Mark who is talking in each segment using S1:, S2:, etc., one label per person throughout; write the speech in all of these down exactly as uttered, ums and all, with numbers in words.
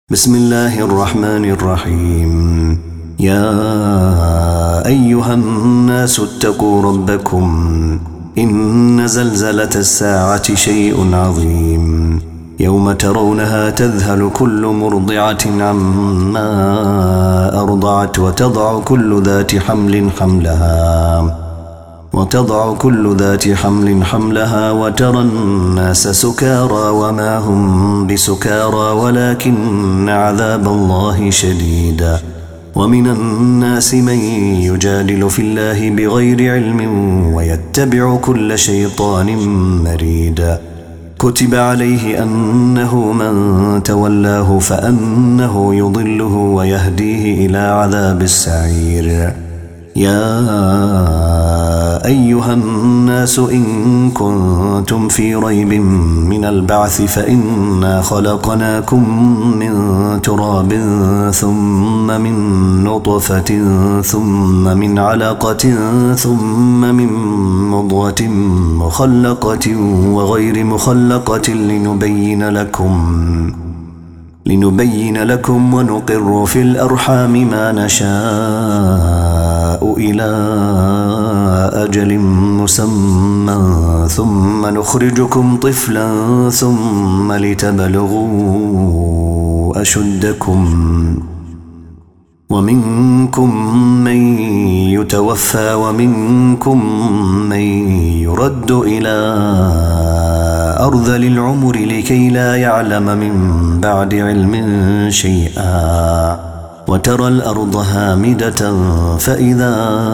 S1: بسم الله الرحمن الرحيم. يا أيها الناس اتقوا ربكم إن زلزلة الساعة شيء عظيم يوم ترونها تذهل كل مرضعة عما أرضعت وتضع كل ذات حمل حملها وتضع كل ذات حمل حملها وترى الناس سكارى وما هم بسكارى ولكن عذاب الله شديد. ومن الناس من يجادل في الله بغير علم ويتبع كل شيطان مريد. كتب عليه أنه من تولاه فأنه يضله ويهديه إلى عذاب السعير. يا أيها الناس إن كنتم في ريب من البعث فإنا خلقناكم من تراب ثم من نطفة ثم من علقة ثم من مضغة مخلقة وغير مخلقة لنبين لكم لنبين لكم ونقر في الأرحام ما نشاء إلى أجل مسمى ثم نخرجكم طفلا ثم لتبلغوا أشدكم ومنكم من يتوفى ومنكم من يرد إلى أرذل العمر لكي لا يعلم من بعد علم شيئا. وترى الأرض هامدة فإذا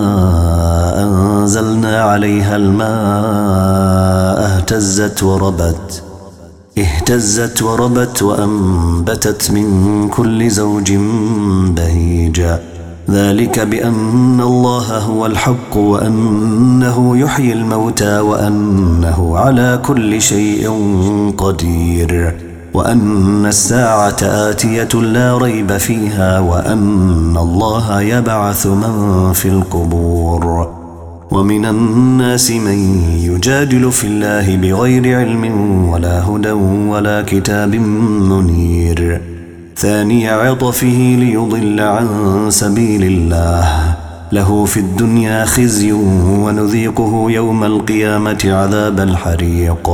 S1: أنزلنا عليها الماء اهتزت وربت اهتزت وربت وأنبتت من كل زوج بهيج. ذلك بأن الله هو الحق وأنه يحيي الموتى وأنه على كل شيء قدير وأن الساعة آتية لا ريب فيها وأن الله يبعث من في القبور. ومن الناس من يجادل في الله بغير علم ولا هدى ولا كتاب منير. ثاني عطفه ليضل عن سبيل الله له في الدنيا خزي ونذيقه يوم القيامة عذاب الحريق.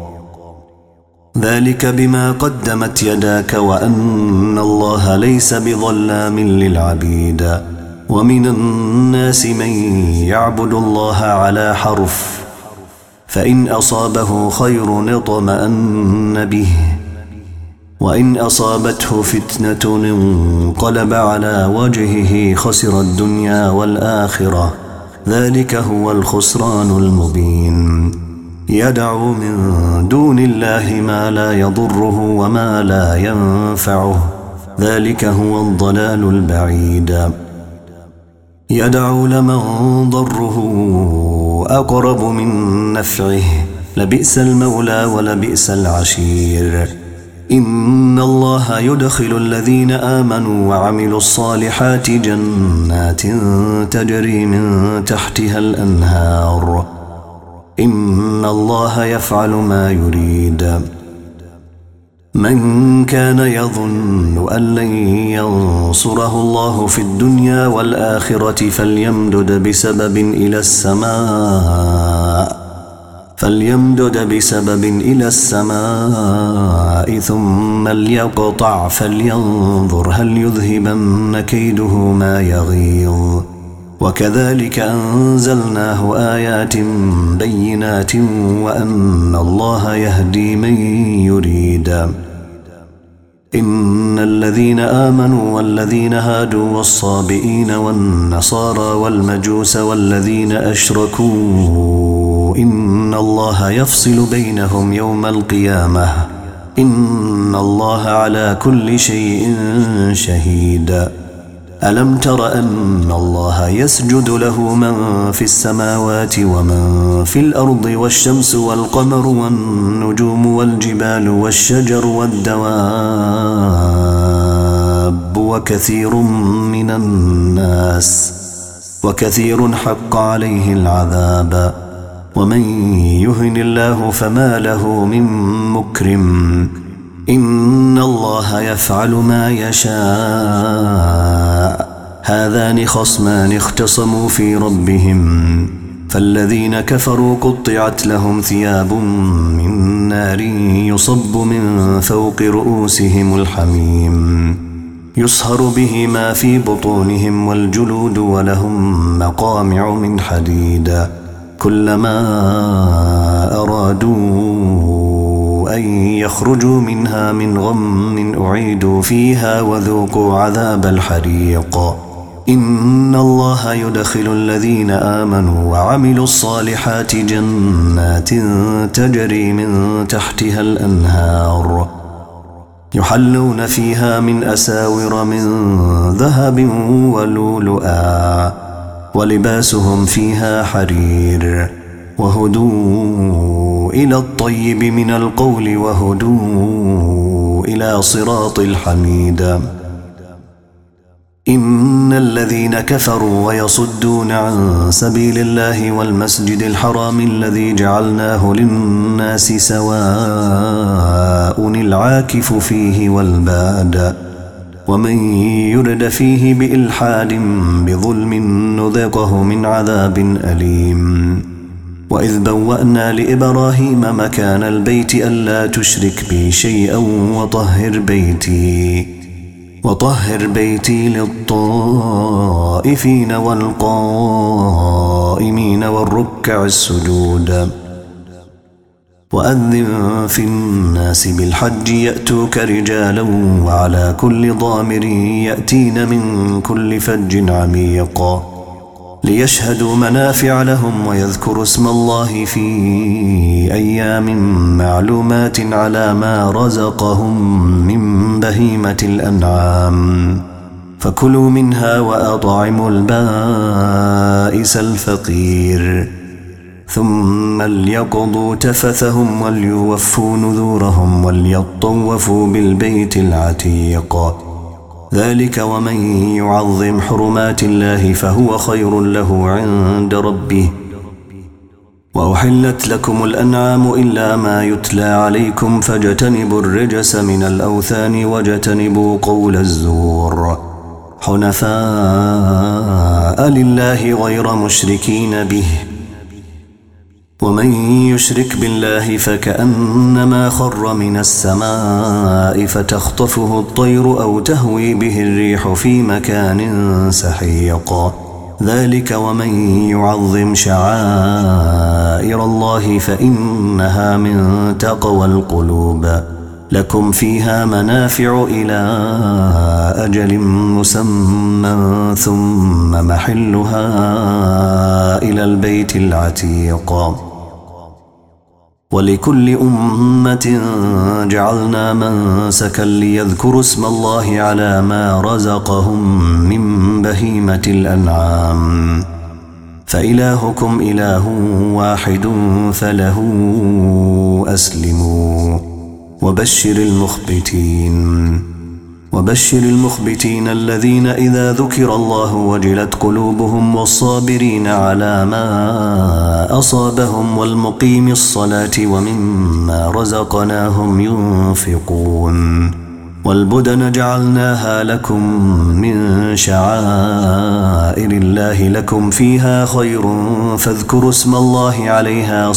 S1: ذلك بما قدمت يداك وأن الله ليس بظلام للعبيد. ومن الناس من يعبد الله على حرف فإن أصابه خير اطمأن به وإن أصابته فتنة انقلب على وجهه خسر الدنيا والآخرة. ذلك هو الخسران المبين. يدعو من دون الله ما لا يضره وما لا ينفعه. ذلك هو الضلال البعيد. يدعو لمن ضره أقرب من نفعه لبئس المولى ولبئس العشير. إن الله يدخل الذين آمنوا وعملوا الصالحات جنات تجري من تحتها الأنهار. إن الله يفعل ما يريد. من كان يظن أن لن ينصره الله في الدنيا والآخرة فليمدد بسبب إلى السماء فليمدد بسبب إلى السماء ثم ليقطع فلينظر هل يذهبن كيده ما يغيظ. وكذلك أنزلناه آيات بينات وأن الله يهدي من يريد. إن الذين آمنوا والذين هادوا والصابئين والنصارى والمجوس والذين أشركوا إن الله يفصل بينهم يوم القيامة. إن الله على كل شيء شهيد. ألم تر أن الله يسجد له من في السماوات ومن في الأرض والشمس والقمر والنجوم والجبال والشجر والدواب وكثير من الناس وكثير حق عليه العذاب. ومن يهن الله فما له من مكرم. إن الله يفعل ما يشاء. هذان خصمان اختصموا في ربهم فالذين كفروا قطعت لهم ثياب من نار يصب من فوق رؤوسهم الحميم يصهر به ما في بطونهم والجلود ولهم مقامع من حديد كلما أرادوا أن يخرجوا منها من غم أعيدوا فيها وذوقوا عذاب الحريق. إن الله يدخل الذين آمنوا وعملوا الصالحات جنات تجري من تحتها الأنهار يحلون فيها من أساور من ذهب ولؤلؤا ولباسهم فيها حرير وهدوا إلى الطيب من القول وهدوا إلى صراط الحميد. إن الذين كفروا ويصدون عن سبيل الله والمسجد الحرام الذي جعلناه للناس سواء العاكف فيه والباد ومن يرد فيه بإلحاد بظلم نذقه من عذاب أليم. وإذ بوأنا لإبراهيم مكان البيت ألا تشرك بي شيئا وطهر بيتي وطهر بيتي للطائفين والقائمين والركع السجود. وأذن في الناس بالحج يأتوك رجالا وعلى كل ضامر يأتين من كل فج عميق ليشهدوا منافع لهم ويذكروا اسم الله في أيام معلومات على ما رزقهم من بهيمة الأنعام فكلوا منها وأطعموا البائس الفقير ثم ليقضوا تفثهم وليوفوا نذورهم وليطوفوا بالبيت العتيق. ذلك ومن يعظم حرمات الله فهو خير له عند ربه. وأحلت لكم الأنعام إلا ما يتلى عليكم فاجتنبوا الرجس من الأوثان واجتنبوا قول الزور حنفاء لله غير مشركين به. ومن يشرك بالله فكأنما خر من السماء فتخطفه الطير أو تهوي به الريح في مكان سحيق. ذلك ومن يعظم شعائر الله فإنها من تقوى القلوب. لكم فيها منافع إلى أجل مسمى ثم محلها إلى البيت العتيق. ولكل أمة جعلنا منسكا ليذكروا اسم الله على ما رزقهم من بهيمة الأنعام فإلهكم إله واحد فله أسلموا. وبشر المخبتين وبشر المخبتين الذين إذا ذكر الله وجلت قلوبهم والصابرين على ما أصابهم والمقيم الصلاة ومما رزقناهم ينفقون. والبدن جعلناها لكم من شعائر الله لكم فيها خير فاذكروا اسم الله عليها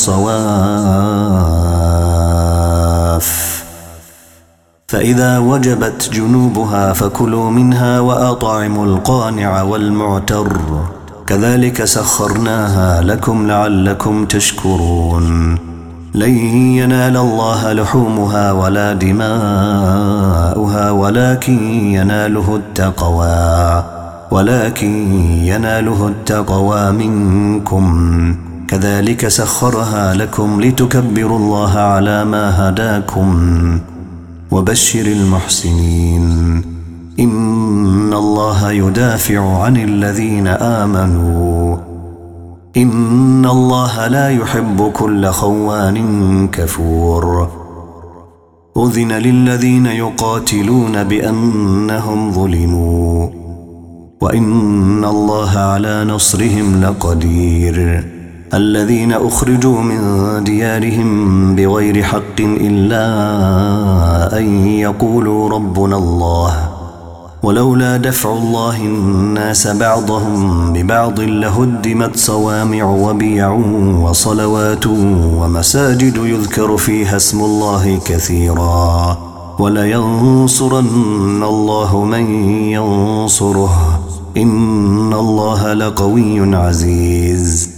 S1: صواف فإذا وجبت جنوبها فكلوا منها وأطعموا القانع والمعتر كذلك سخرناها لكم لعلكم تشكرون. لن ينال الله لحومها ولا دماؤها ولكن يناله التقوى ولكن يناله التقوى منكم كذلك سخرها لكم لتكبروا الله على ما هداكم. وبشر المحسنين إن الله يدافع عن الذين آمنوا إن الله لا يحب كل خوان كفور. أذن للذين يقاتلون بأنهم ظلموا وإن الله على نصرهم لقدير. الذين أخرجوا من ديارهم بغير حق إلا أن يقولوا ربنا الله ولولا دفع الله الناس بعضهم ببعض لهدمت صوامع وبيع وصلوات ومساجد يذكر فيها اسم الله كثيرا ولينصرن الله من ينصره إن الله لقوي عزيز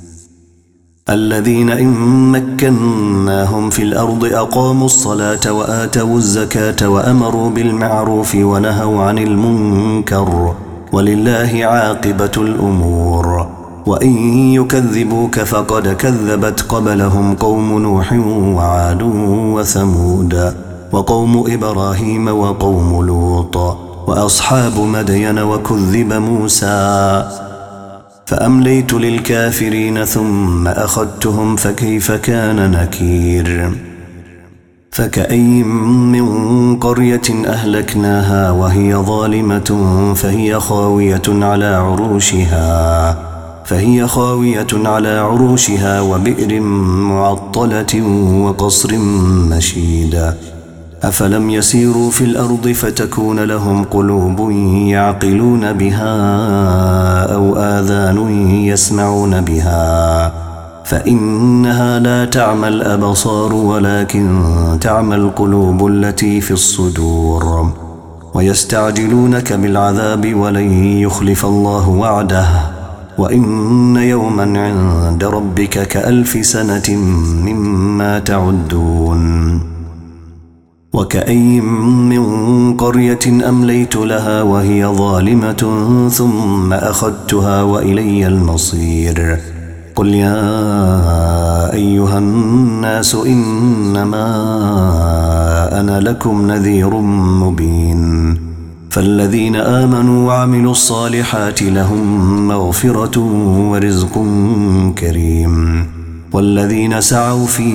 S1: الذين إن مكناهم في الأرض أقاموا الصلاة وآتوا الزكاة وأمروا بالمعروف ونهوا عن المنكر ولله عاقبة الأمور وإن يكذبوك فقد كذبت قبلهم قوم نوح وعاد وثمود وقوم إبراهيم وقوم لوط وأصحاب مدين وكذب موسى فأمليت للكافرين ثم أخذتهم فكيف كان نكير فكأي من قرية أهلكناها وهي ظالمة فهي خاوية على عروشها فهي خاوية على عروشها وبئر معطلة وقصر مشيد أفلم يسيروا في الأرض فتكون لهم قلوب يعقلون بها أو آذان يسمعون بها فإنها لا تعمى الأبصار ولكن تعمى القلوب التي في الصدور ويستعجلونك بالعذاب ولن يخلف الله وعده وإن يوما عند ربك كألف سنة مما تعدون وكأي من قرية أمليت لها وهي ظالمة ثم أخذتها وإلي المصير قل يا أيها الناس إنما أنا لكم نذير مبين فالذين آمنوا وعملوا الصالحات لهم مغفرة ورزق كريم والذين سعوا في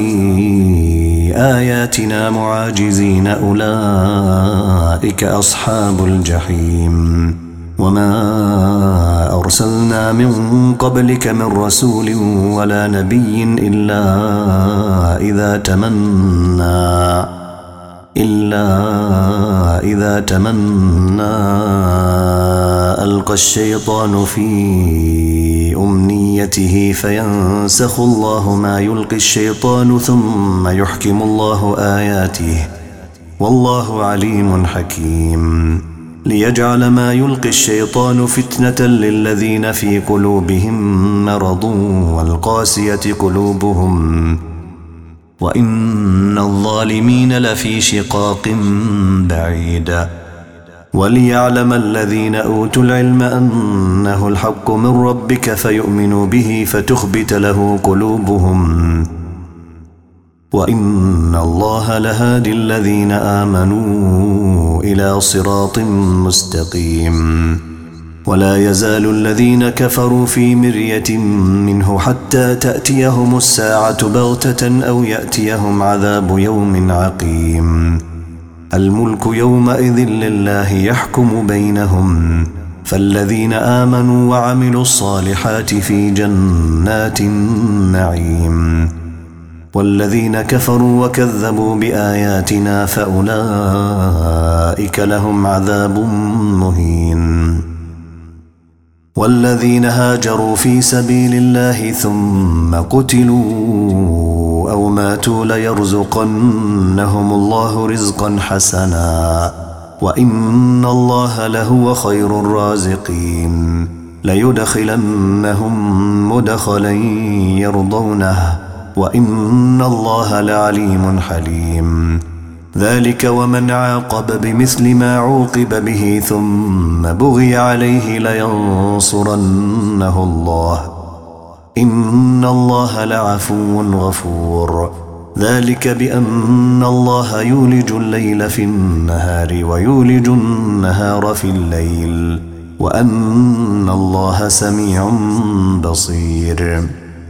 S1: آياتنا معاجزين أولئك أصحاب الجحيم وما أرسلنا من قبلك من رسول ولا نبي إلا إذا تمنى إلا إذا تمنى ألقى الشيطان في أمنيته فينسخ الله ما يلقي الشيطان ثم يحكم الله آياته والله عليم حكيم ليجعل ما يلقي الشيطان فتنة للذين في قلوبهم مرض والقاسية قلوبهم وإن الظالمين لفي شقاق بعيد وليعلم الذين أوتوا العلم أنه الحق من ربك فيؤمنوا به فتخبت له قلوبهم وإن الله لهادي الذين آمنوا إلى صراط مستقيم ولا يزال الذين كفروا في مرية منه حتى تأتيهم الساعة بغتة أو يأتيهم عذاب يوم عقيم الملك يومئذ لله يحكم بينهم فالذين آمنوا وعملوا الصالحات في جنات النعيم والذين كفروا وكذبوا بآياتنا فأولئك لهم عذاب مهين والذين هاجروا في سبيل الله ثم قتلوا أو ماتوا ليرزقنهم الله رزقا حسنا وإن الله لهو خير الرازقين ليدخلنهم مدخلا يرضونه وإن الله لعليم حليم ذلك ومن عاقب بمثل ما عوقب به ثم بغي عليه لينصرنه الله إن الله لعفو غفور ذلك بأن الله يولج الليل في النهار ويولج النهار في الليل وأن الله سميع بصير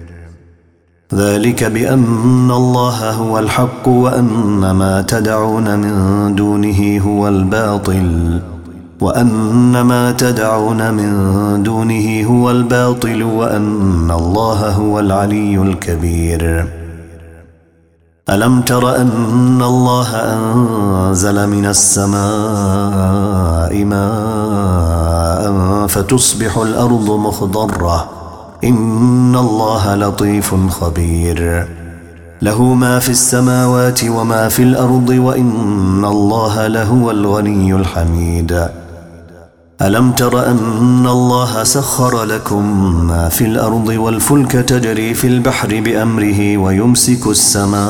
S1: ذلك بأن الله هو الحق وأن ما تدعون من دونه هو الباطل وأن ما تدعون من دونه هو الباطل وأن الله هو العلي الكبير. ألم تر أن الله أنزل من السماء ماء فتصبح الأرض مخضرة إن الله لطيف خبير. له ما في السماوات وما في الأرض وإن الله لهو الغني الحميد. ألم تر أن الله سخر لكم ما في الأرض والفلك تجري في البحر بأمره ويمسك السماء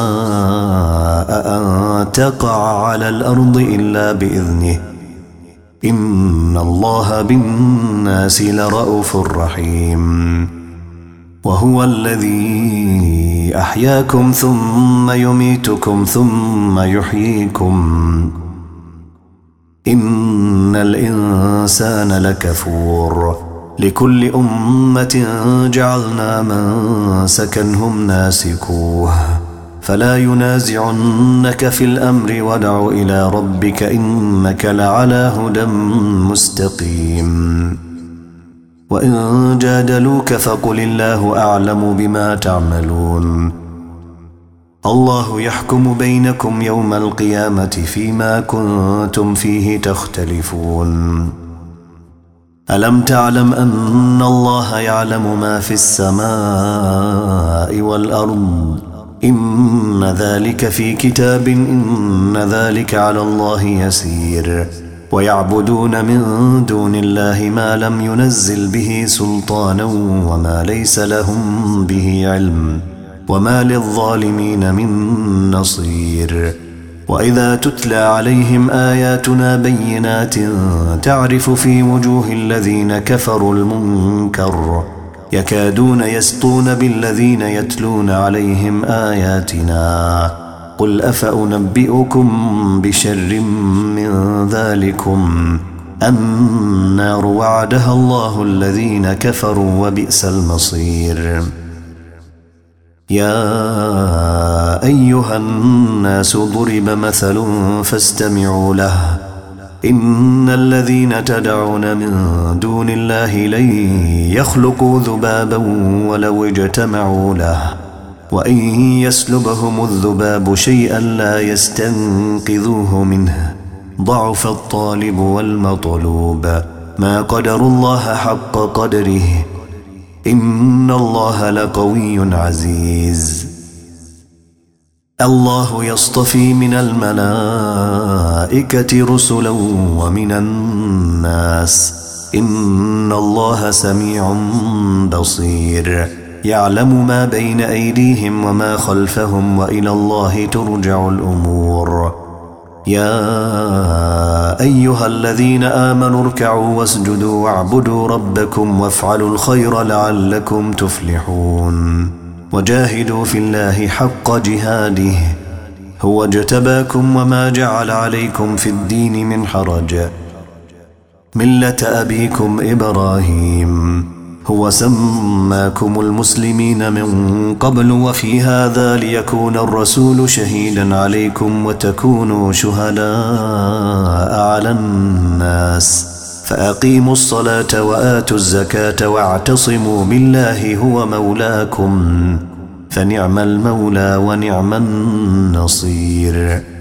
S1: أن تقع على الأرض إلا بإذنه إن الله بالناس لرءوف رحيم. وهو الذي أحياكم ثم يميتكم ثم يحييكم إن الإنسان لكفور. لكل أمة جعلنا منسكا هم ناسكوه فلا ينازعنك في الأمر وادع إلى ربك إنك لعلى هدى مستقيم. وإن جادلوك فقل الله أعلم بما تعملون. الله يحكم بينكم يوم القيامة فيما كنتم فيه تختلفون. ألم تعلم أن الله يعلم ما في السماء والأرض إن ذلك في كتاب إن ذلك على الله يسير. ويعبدون من دون الله ما لم ينزل به سلطانا وما ليس لهم به علم وما للظالمين من نصير. وإذا تتلى عليهم آياتنا بينات تعرف في وجوه الذين كفروا المنكر يكادون يسطون بالذين يتلون عليهم آياتنا قل أفأنبئكم بشر من ذلكم النار وعدها الله الذين كفروا وبئس المصير. يا أيها الناس ضرب مثل فاستمعوا له إن الذين تدعون من دون الله لن يخلقوا ذبابا ولو اجتمعوا له وإن يسلبهم الذباب شيئا لا يستنقذوه منه ضعف الطالب والمطلوب ما قدروا الله حق قدره إن الله لقوي عزيز. الله يصطفي من الملائكة رسلا ومن الناس إن الله سميع بصير. يعلم ما بين أيديهم وما خلفهم وإلى الله ترجع الأمور. يا أيها الذين آمنوا اركعوا واسجدوا واعبدوا ربكم وافعلوا الخير لعلكم تفلحون. وجاهدوا في الله حق جهاده هو اجتباكم وما جعل عليكم في الدين من حرج ملة أبيكم إبراهيم هو سماكم المسلمين من قبل وفي هذا ليكون الرسول شهيدا عليكم وتكونوا شهداء على الناس فأقيموا الصلاة وآتوا الزكاة واعتصموا بالله هو مولاكم فنعم المولى ونعم النصير.